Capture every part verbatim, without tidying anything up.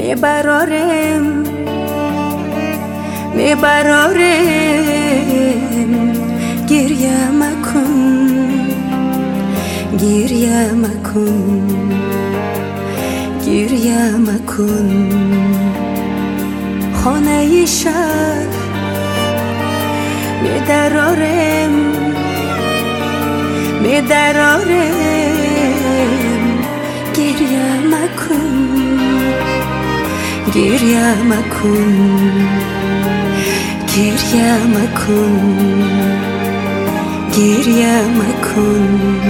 میبرارم میبرارم گریه مکن گریه مکن گریه مکن خانه شهر میدرارم میدرارم گریه مکن گریه مکن گریه مکن گریه مکن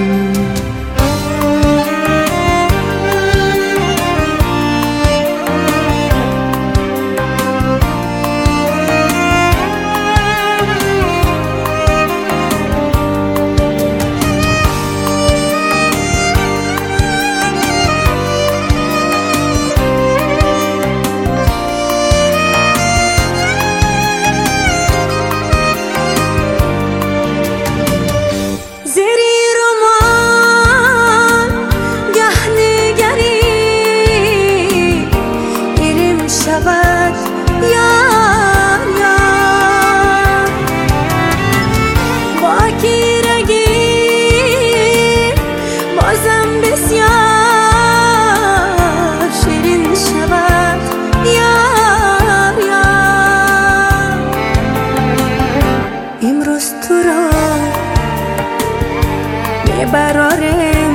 میبرارم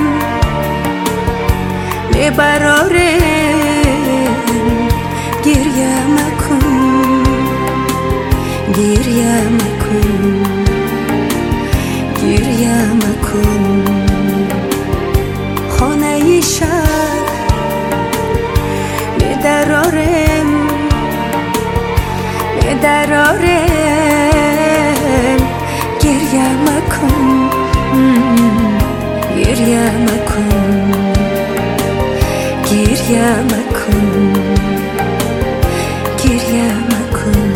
میبرارم گریه مکن گریه مکن گریه مکن خانه شهر میدرارم میدرارم گریه مکن گریه مکن گریه مکن گریه مکن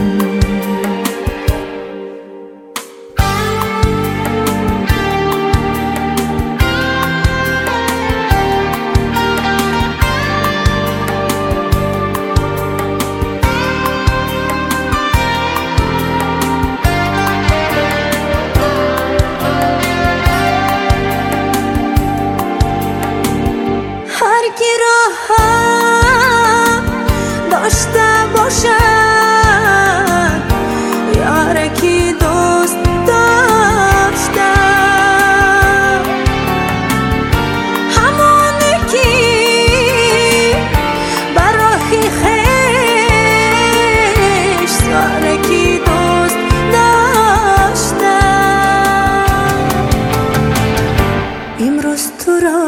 داشته باشد یارکی دوست داشته همانی که برای خیش یارکی دوست داشته امروز تو را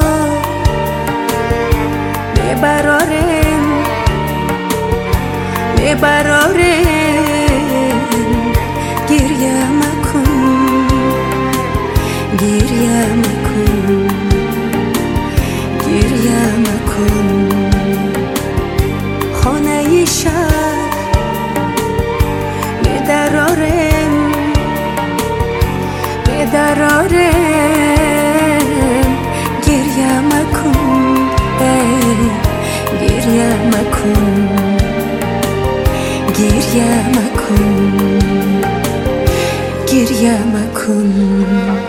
میبرارم میبرارم گریه مکن گریه مکن گریه مکن خانه شهر میدرارم میدرارم گریه مکن گریه مکن گریه مکن گریه مکن